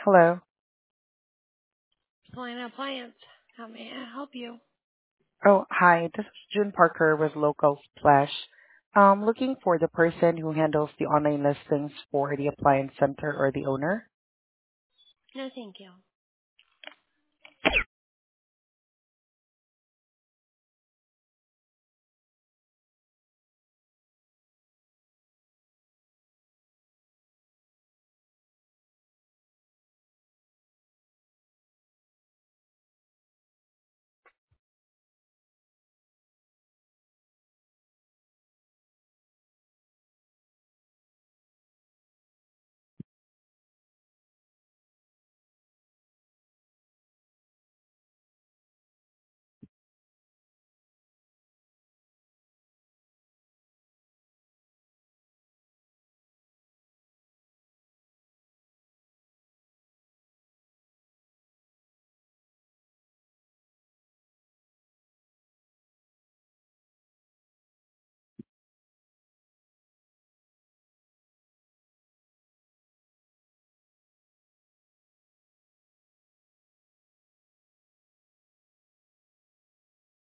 Hello. Selena Appliance. How may I help you? Oh, hi. This is June Parker with Local Splash. Looking for the person who handles the online listings for the appliance center or the owner. No, thank you.